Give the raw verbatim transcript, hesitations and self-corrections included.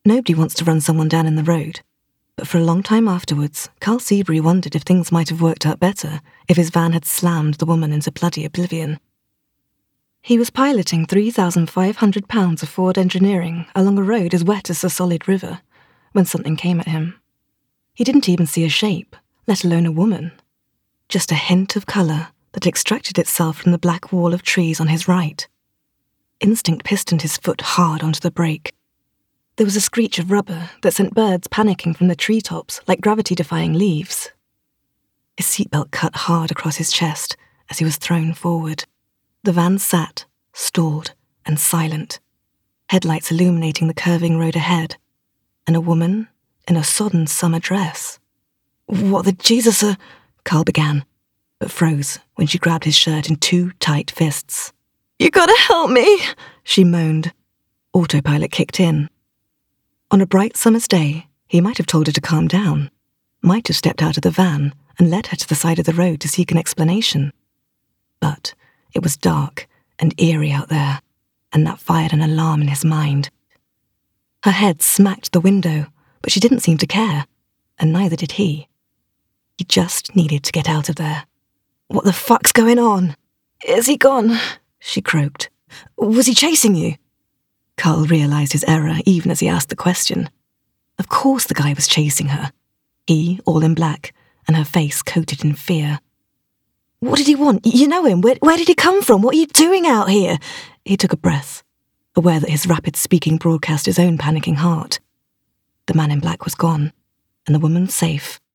Nobody wants to run someone down in the road. But for a long time afterwards, Carl Seabury wondered if things might have worked out better if his van had slammed the woman into bloody oblivion. He was piloting three thousand five hundred pounds of Ford engineering along a road as wet as a solid river when something came at him. He didn't even see a shape, let alone a woman. Just a hint of colour that extracted itself from the black wall of trees on his right. Instinct pistoned his foot hard onto the brake. There was a screech of rubber that sent birds panicking from the treetops like gravity-defying leaves. His seatbelt cut hard across his chest as he was thrown forward. The van sat, stalled and silent, headlights illuminating the curving road ahead, and a woman in a sodden summer dress. "What the Jesus are—" Carl began, but froze when she grabbed his shirt in two tight fists. "You gotta help me," she moaned. Autopilot kicked in. On a bright summer's day, he might have told her to calm down, might have stepped out of the van and led her to the side of the road to seek an explanation. But it was dark and eerie out there, and that fired an alarm in his mind. Her head smacked the window, but she didn't seem to care, and neither did he. He just needed to get out of there. "What the fuck's going on?" "Is he gone?" she croaked. "Was he chasing you?" Carl realised his error even as he asked the question. Of course the guy was chasing her. He, all in black, and her face coated in fear. "What did he want? You know him. Where, where did he come from? What are you doing out here?" He took a breath, aware that his rapid speaking broadcast his own panicking heart. The man in black was gone, and the woman safe.